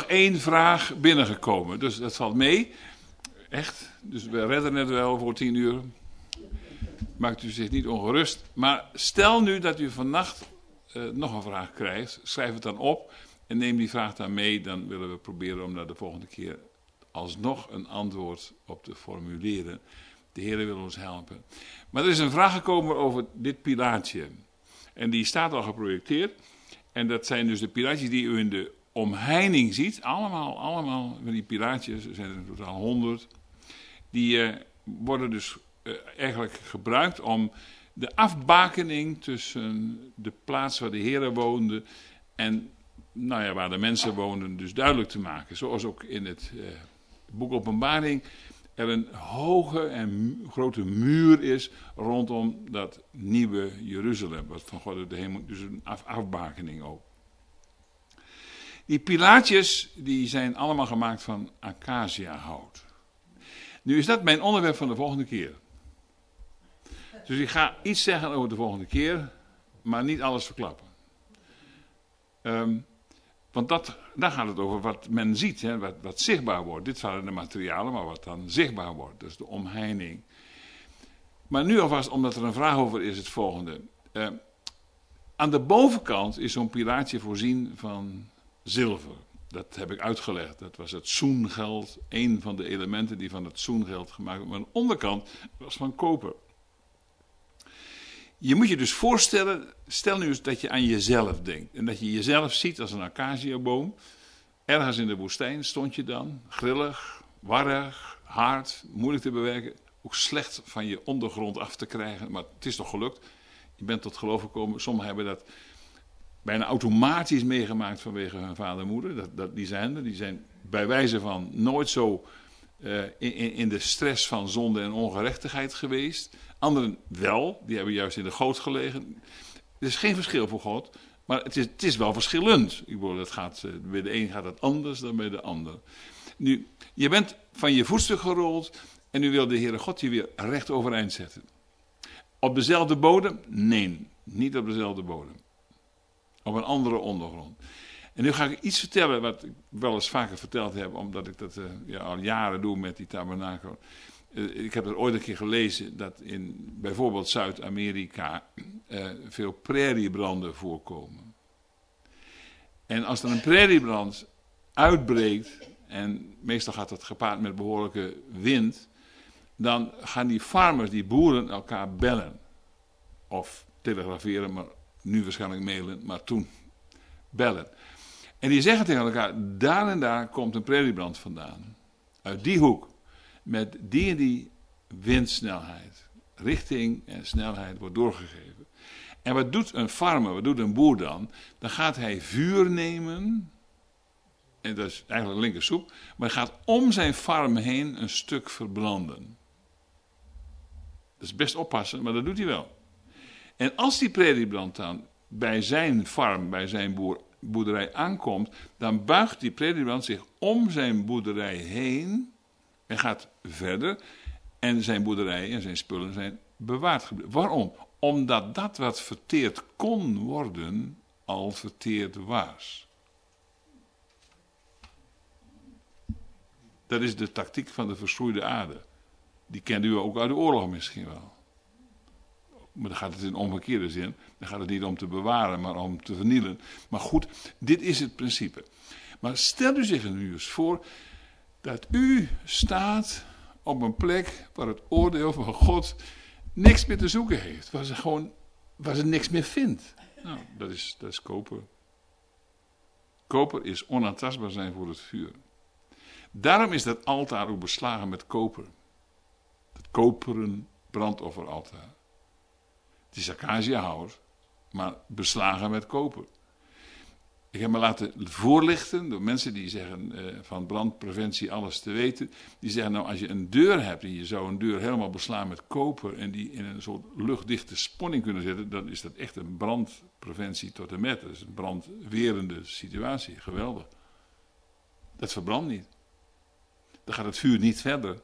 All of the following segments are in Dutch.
één vraag binnengekomen. Dus dat valt mee. Echt. Dus we redden het wel voor 10 uur. Maakt u zich niet ongerust. Maar stel nu dat u vannacht nog een vraag krijgt. Schrijf het dan op. En neem die vraag dan mee. Dan willen we proberen om daar de volgende keer alsnog een antwoord op te formuleren. De Heer wil ons helpen. Maar er is een vraag gekomen over dit pilaartje. En die staat al geprojecteerd. En dat zijn dus de pilaartjes die u in de omheining ziet. Allemaal van die pilaartjes. Er zijn er in totaal 100. Die worden dus eigenlijk gebruikt om de afbakening tussen de plaats waar de Heer woonde en waar de mensen woonden dus duidelijk te maken. Zoals ook in het boek Openbaring er een hoge en grote muur is rondom dat nieuwe Jeruzalem, wat van God uit de hemel, dus een afbakening ook. Die pilaartjes die zijn allemaal gemaakt van acaciahout. Nu is dat mijn onderwerp van de volgende keer. Dus ik ga iets zeggen over de volgende keer, maar niet alles verklappen. Want daar gaat het over wat men ziet, hè, wat zichtbaar wordt. Dit waren de materialen, maar wat dan zichtbaar wordt. Dus de omheining. Maar nu alvast, omdat er een vraag over is, het volgende. Aan de bovenkant is zo'n pilaartje voorzien van zilver. Dat heb ik uitgelegd. Dat was het zoengeld. Een van de elementen die van het zoengeld gemaakt werden. Maar aan de onderkant was van koper. Je moet je dus voorstellen, stel nu eens dat je aan jezelf denkt. En dat je jezelf ziet als een acaciaboom. Ergens in de woestijn stond je dan. Grillig, warrig, hard, moeilijk te bewerken. Ook slecht van je ondergrond af te krijgen. Maar het is toch gelukt. Je bent tot geloof gekomen. Sommigen hebben dat bijna automatisch meegemaakt vanwege hun vader en moeder. Die zijn bij wijze van nooit zo in de stress van zonde en ongerechtigheid geweest. Anderen wel, die hebben juist in de goot gelegen. Er is geen verschil voor God, maar het is wel verschillend. Ik bedoel, bij de een gaat het anders dan bij de ander. Nu, je bent van je voetstuk gerold en nu wil de Heere God je weer recht overeind zetten. Op dezelfde bodem? Nee, niet op dezelfde bodem. Op een andere ondergrond. En nu ga ik iets vertellen wat ik wel eens vaker verteld heb, omdat ik dat al jaren doe met die tabernakel. Ik heb er ooit een keer gelezen dat in bijvoorbeeld Zuid-Amerika veel prairiebranden voorkomen. En als er een prairiebrand uitbreekt, en meestal gaat dat gepaard met behoorlijke wind, dan gaan die farmers, die boeren, elkaar bellen. Of telegraferen, maar nu waarschijnlijk mailen, maar toen bellen. En die zeggen tegen elkaar, daar en daar komt een prairiebrand vandaan. Uit die hoek. Met die en die windsnelheid. Richting en snelheid wordt doorgegeven. En wat doet een farmer, wat doet een boer dan? Dan gaat hij vuur nemen. En dat is eigenlijk linkersoep. Maar hij gaat om zijn farm heen een stuk verbranden. Dat is best oppassen, maar dat doet hij wel. En als die prairiebrand dan bij zijn farm, bij zijn boerderij aankomt, dan buigt die prairiebrand zich om zijn boerderij heen en gaat verder. En zijn boerderij en zijn spullen zijn bewaard gebleven. Waarom? Omdat dat wat verteerd kon worden, al verteerd was. Dat is de tactiek van de verschroeide aarde. Die kent u ook uit de oorlog misschien wel. Maar dan gaat het in omgekeerde zin. Dan gaat het niet om te bewaren, maar om te vernielen. Maar goed, dit is het principe. Maar stel u zich nu eens voor dat u staat op een plek waar het oordeel van God niks meer te zoeken heeft. Waar ze niks meer vindt. Nou, dat is koper. Koper is onaantastbaar zijn voor het vuur. Daarom is dat altaar ook beslagen met koper. Het koperen brandofferaltaar. Het is acaciahout, maar beslagen met koper. Ik heb me laten voorlichten door mensen die zeggen van brandpreventie alles te weten. Die zeggen nou als je een deur hebt en je zou een deur helemaal beslaan met koper en die in een soort luchtdichte sponning kunnen zetten. Dan is dat echt een brandpreventie tot en met. Dat is een brandwerende situatie. Geweldig. Dat verbrandt niet. Dan gaat het vuur niet verder.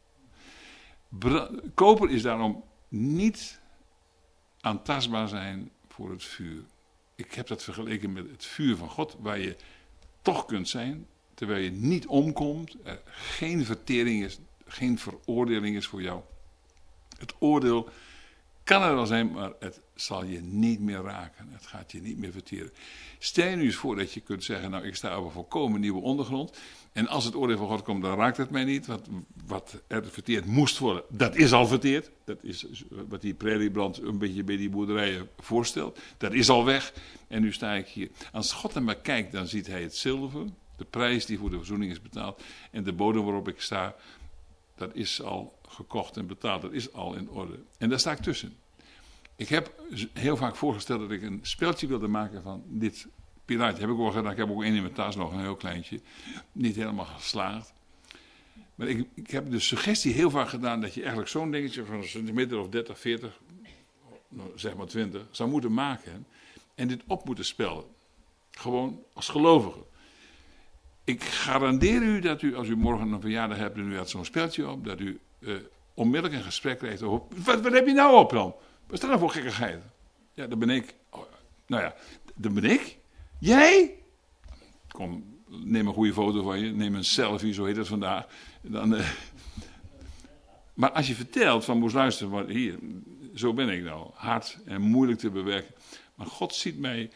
Koper is daarom niet aantastbaar zijn voor het vuur. Ik heb dat vergeleken met het vuur van God, waar je toch kunt zijn, terwijl je niet omkomt, er geen vertering is, geen veroordeling is voor jou. Het oordeel kan er wel zijn, maar het zal je niet meer raken. Het gaat je niet meer verteren. Stel je nu eens voor dat je kunt zeggen, nou ik sta op een volkomen nieuwe ondergrond. En als het oordeel van God komt, dan raakt het mij niet. Wat er verteerd moest worden, dat is al verteerd. Dat is wat die prairiebrand een beetje bij die boerderijen voorstelt. Dat is al weg. En nu sta ik hier. Als God naar me kijkt, dan ziet hij het zilver. De prijs die voor de verzoening is betaald. En de bodem waarop ik sta, dat is al gekocht en betaald. Dat is al in orde. En daar sta ik tussen. Ik heb heel vaak voorgesteld dat ik een speltje wilde maken van dit pilaatje. Heb ik ook gedaan. Ik heb ook één in mijn tas nog, een heel kleintje. Niet helemaal geslaagd. Maar ik heb de suggestie heel vaak gedaan dat je eigenlijk zo'n dingetje van een centimeter of 30, 40, nou, zeg maar 20, zou moeten maken. En dit op moeten spellen. Gewoon als gelovige. Ik garandeer u dat u, als u morgen een verjaardag hebt en u had zo'n speltje op, dat u onmiddellijk een gesprek krijgt over, wat heb je nou op dan? Wat is dat nou voor gekkigheid? Ja, dat ben ik. Oh, nou ja, dat ben ik. Jij? Kom, neem een goede foto van je. Neem een selfie, zo heet het vandaag. Dan, Maar als je vertelt van, moest luisteren, maar hier, zo ben ik nou. Hard en moeilijk te bewerken. Maar God ziet mij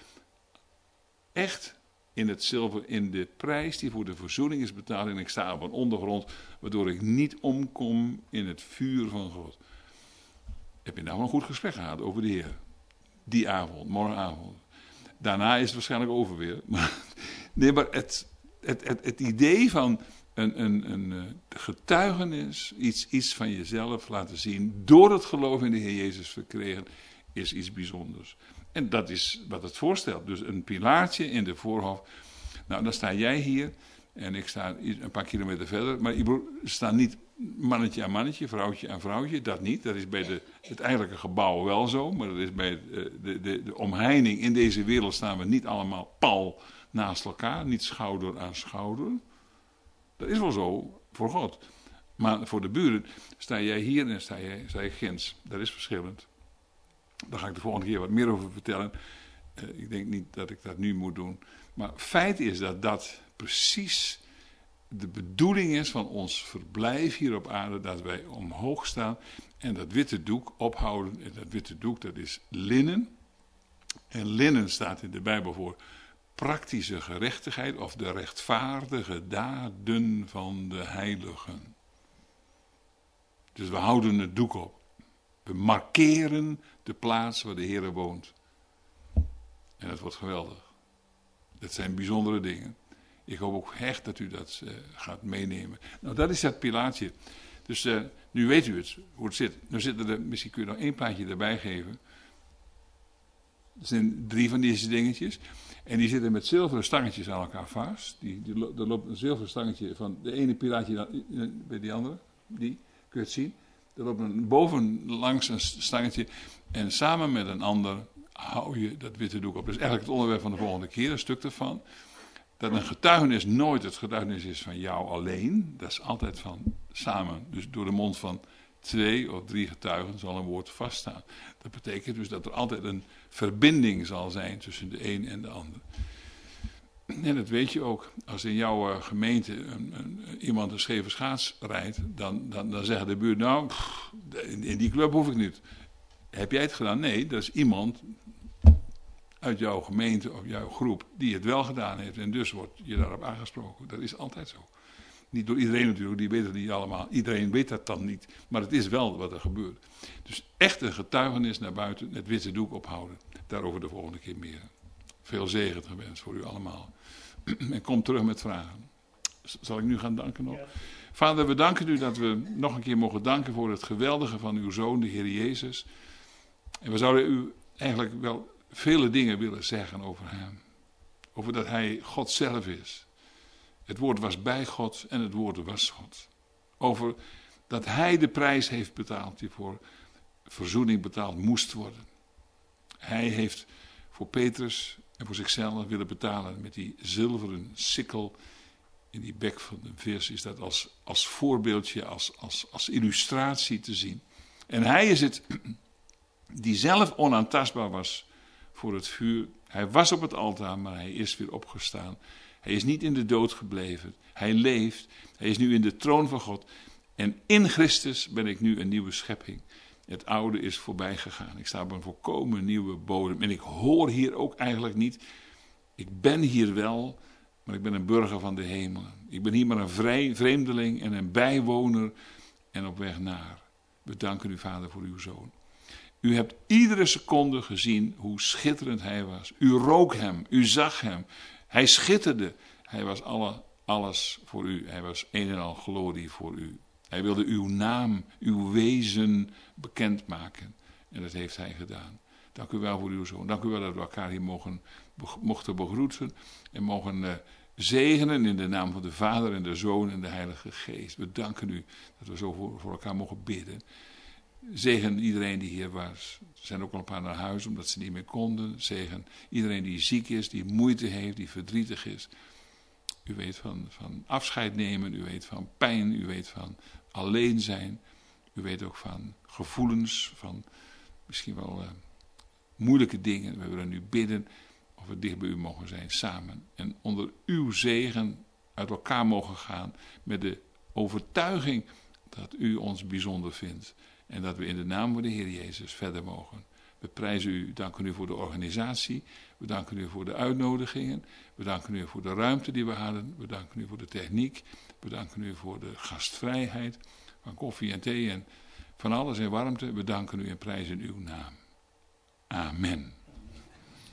echt in het zilver, in de prijs die voor de verzoening is betaald. En ik sta op een ondergrond, waardoor ik niet omkom in het vuur van God. Heb je nou een goed gesprek gehad over de Heer? Die avond, morgenavond. Daarna is het waarschijnlijk over weer. Nee, maar het idee van een getuigenis, iets van jezelf laten zien, door het geloof in de Heer Jezus verkregen, is iets bijzonders. En dat is wat het voorstelt. Dus een pilaartje in de voorhof. Nou, dan sta jij hier en ik sta een paar kilometer verder. Maar er staan niet mannetje aan mannetje, vrouwtje aan vrouwtje. Dat niet. Dat is bij het eigenlijke gebouw wel zo. Maar dat is bij de omheining in deze wereld staan we niet allemaal pal naast elkaar. Niet schouder aan schouder. Dat is wel zo voor God. Maar voor de buren sta jij hier en sta jij ginds. Dat is verschillend. Daar ga ik de volgende keer wat meer over vertellen. Ik denk niet dat ik dat nu moet doen. Maar feit is dat precies de bedoeling is van ons verblijf hier op aarde. Dat wij omhoog staan en dat witte doek ophouden. En dat witte doek, dat is linnen. En linnen staat in de Bijbel voor praktische gerechtigheid of de rechtvaardige daden van de heiligen. Dus we houden het doek op. We markeren de plaats waar de Heer woont. En dat wordt geweldig. Dat zijn bijzondere dingen. Ik hoop ook echt dat u dat gaat meenemen. Nou, dat is dat pilaatje. Dus nu weet u het, hoe het zit. Nu zitten er, misschien kun je nog één plaatje erbij geven. Er zijn 3 van deze dingetjes. En die zitten met zilveren stangetjes aan elkaar vast. Er loopt een zilveren stangetje van de ene pilaatje bij die andere. Die, kun je het zien. Er loopt bovenlangs een stangetje. En samen met een ander hou je dat witte doek op. Dat is eigenlijk het onderwerp van de volgende keer, een stuk ervan. Dat een getuigenis nooit het getuigenis is van jou alleen. Dat is altijd van samen. Dus door de mond van 2 of 3 getuigen zal een woord vaststaan. Dat betekent dus dat er altijd een verbinding zal zijn tussen de een en de ander. En dat weet je ook. Als in jouw gemeente iemand een scheve schaats rijdt, dan zeggen de buurt, nou, in die club hoef ik niet. Heb jij het gedaan? Nee, dat is iemand uit jouw gemeente of jouw groep die het wel gedaan heeft. En dus wordt je daarop aangesproken. Dat is altijd zo. Niet door iedereen natuurlijk, die weet het niet allemaal. Iedereen weet dat dan niet. Maar het is wel wat er gebeurt. Dus echt een getuigenis naar buiten, het witte doek ophouden. Daarover de volgende keer meer. Veel zegen gewenst voor u allemaal. En kom terug met vragen. Zal ik nu gaan danken nog? Ja. Vader, we danken u dat we nog een keer mogen danken voor het geweldige van uw Zoon, de Heer Jezus. En we zouden u eigenlijk wel vele dingen willen zeggen over hem. Over dat hij God zelf is. Het woord was bij God en het woord was God. Over dat hij de prijs heeft betaald die voor verzoening betaald moest worden. Hij heeft voor Petrus en voor zichzelf willen betalen met die zilveren sikkel in die bek van de vis. Is dat als voorbeeldje, als illustratie te zien. En hij is het die zelf onaantastbaar was voor het vuur. Hij was op het altaar, maar hij is weer opgestaan. Hij is niet in de dood gebleven. Hij leeft. Hij is nu in de troon van God. En in Christus ben ik nu een nieuwe schepping. Het oude is voorbij gegaan. Ik sta op een volkomen nieuwe bodem. En ik hoor hier ook eigenlijk niet. Ik ben hier wel, maar ik ben een burger van de hemel. Ik ben hier maar een vreemdeling en een bijwoner en op weg naar. We danken u, Vader, voor uw Zoon. U hebt iedere seconde gezien hoe schitterend hij was. U rook hem, u zag hem. Hij schitterde. Hij was alles voor u. Hij was een en al glorie voor u. Hij wilde uw naam, uw wezen bekendmaken. En dat heeft hij gedaan. Dank u wel voor uw Zoon. Dank u wel dat we elkaar hier mochten begroeten. En mogen zegenen in de naam van de Vader en de Zoon en de Heilige Geest. We danken u dat we zo voor elkaar mogen bidden. Zegen iedereen die hier was. Er zijn ook al een paar naar huis omdat ze niet meer konden. Zegen iedereen die ziek is, die moeite heeft, die verdrietig is. U weet van afscheid nemen, u weet van pijn, u weet van alleen zijn. U weet ook van gevoelens, van misschien wel moeilijke dingen. We willen nu bidden of we dicht bij u mogen zijn samen. En onder uw zegen uit elkaar mogen gaan met de overtuiging dat u ons bijzonder vindt. En dat we in de naam van de Heer Jezus verder mogen. We prijzen u, danken u voor de organisatie. We danken u voor de uitnodigingen. We danken u voor de ruimte die we hadden. We danken u voor de techniek. We danken u voor de gastvrijheid van koffie en thee en van alles en warmte. We danken u en prijzen uw naam. Amen.